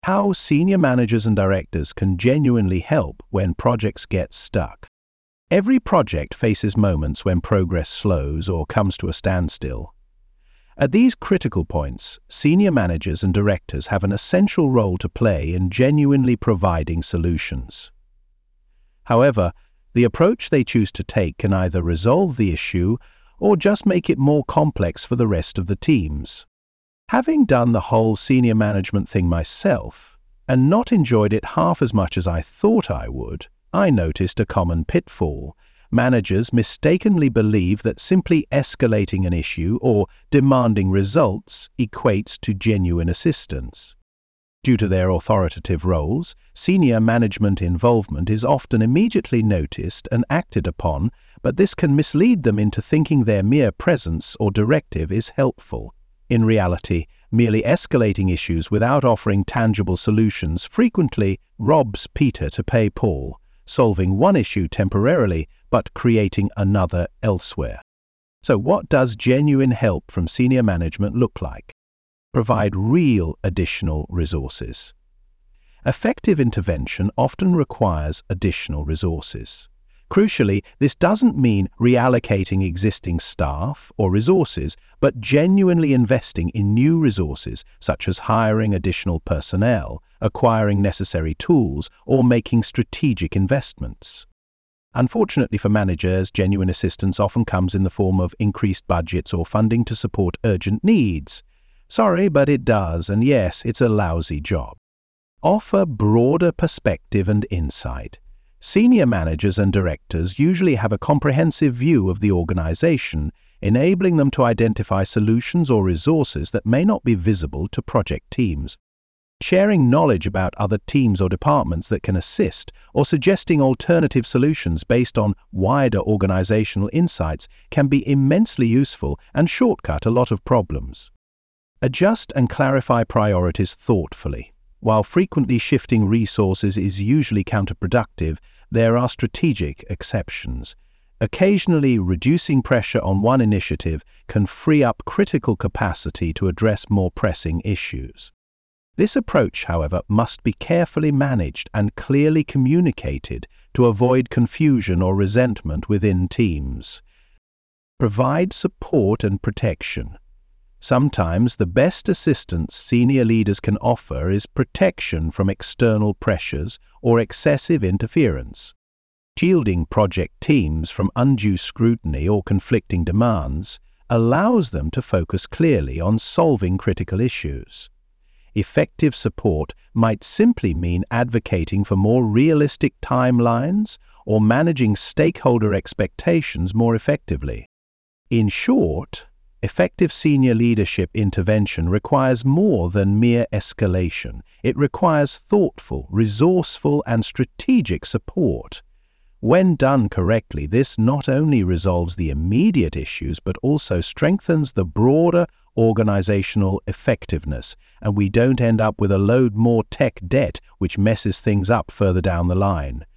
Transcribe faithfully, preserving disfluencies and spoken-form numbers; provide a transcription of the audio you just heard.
How senior managers and directors can genuinely help when projects get stuck. Every project faces moments when progress slows or comes to a standstill. At these critical points, senior managers and directors have an essential role to play in genuinely providing solutions. However, the approach they choose to take can either resolve the issue or just make it more complex for the rest of the teams. Having done the whole senior management thing myself, and not enjoyed it half as much as I thought I would, I noticed a common pitfall. Managers mistakenly believe that simply escalating an issue or demanding results equates to genuine assistance. Due to their authoritative roles, senior management involvement is often immediately noticed and acted upon, but this can mislead them into thinking their mere presence or directive is helpful. In reality, merely escalating issues without offering tangible solutions frequently robs Peter to pay Paul, solving one issue temporarily but creating another elsewhere. So what does genuine help from senior management look like? Provide real additional resources. Effective intervention often requires additional resources. Crucially, this doesn't mean reallocating existing staff or resources, but genuinely investing in new resources, such as hiring additional personnel, acquiring necessary tools, or making strategic investments. Unfortunately for managers, genuine assistance often comes in the form of increased budgets or funding to support urgent needs. Sorry, but it does, and yes, it's a lousy job. Offer broader perspective and insight. Senior managers and directors usually have a comprehensive view of the organization, enabling them to identify solutions or resources that may not be visible to project teams. Sharing knowledge about other teams or departments that can assist, or suggesting alternative solutions based on wider organizational insights can be immensely useful and shortcut a lot of problems. Adjust and clarify priorities thoughtfully. While frequently shifting resources is usually counterproductive, there are strategic exceptions. Occasionally, reducing pressure on one initiative can free up critical capacity to address more pressing issues. This approach, however, must be carefully managed and clearly communicated to avoid confusion or resentment within teams. Provide support and protection. Sometimes the best assistance senior leaders can offer is protection from external pressures or excessive interference. Shielding project teams from undue scrutiny or conflicting demands allows them to focus clearly on solving critical issues. Effective support might simply mean advocating for more realistic timelines or managing stakeholder expectations more effectively. In short, effective senior leadership intervention requires more than mere escalation. It requires thoughtful, resourceful, and strategic support. When done correctly, this not only resolves the immediate issues but also strengthens the broader organizational effectiveness, and we don't end up with a load more tech debt which messes things up further down the line.